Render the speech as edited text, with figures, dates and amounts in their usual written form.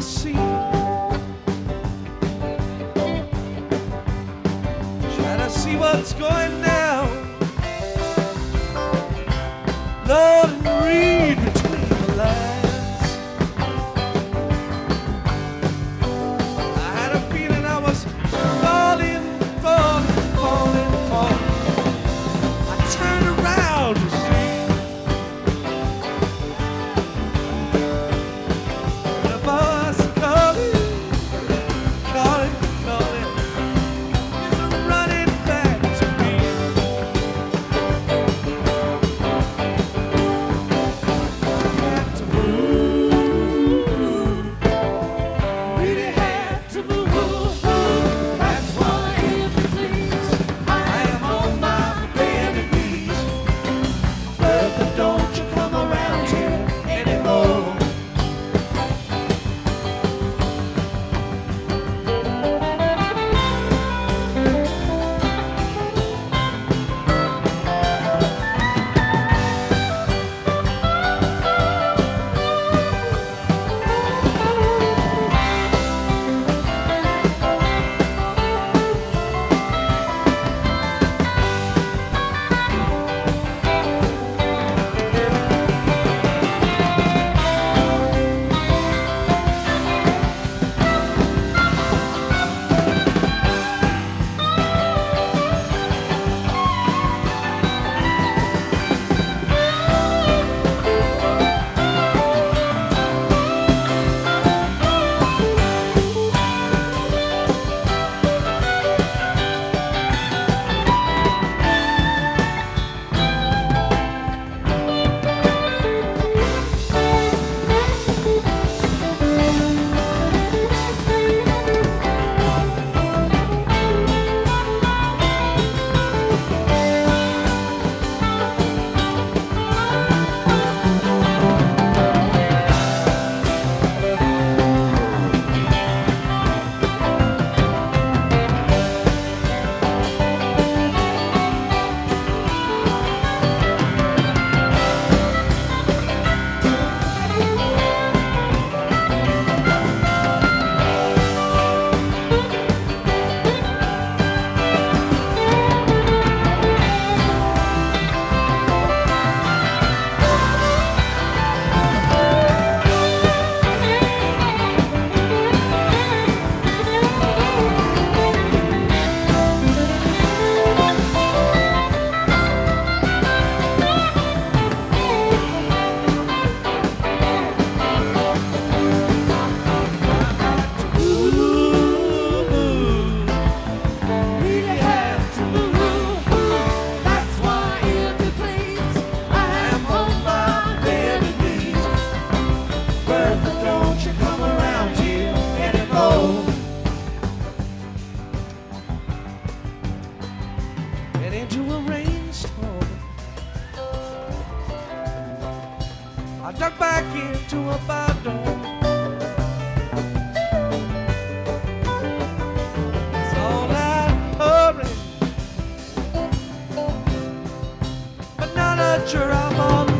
sea. Try to see what's going down, Lord, and read between the lines. I had a feeling I was falling, falling, falling, falling. I turned around to see the boss calling, calling, calling. He's running back to me. Had to move, really had to move. That's why, if you please, I am on my bended knees. Brother, don't you come around here anymore. And into a rainstorm, I ducked back into a bottle. It's all that pouring, but not a sure I'm on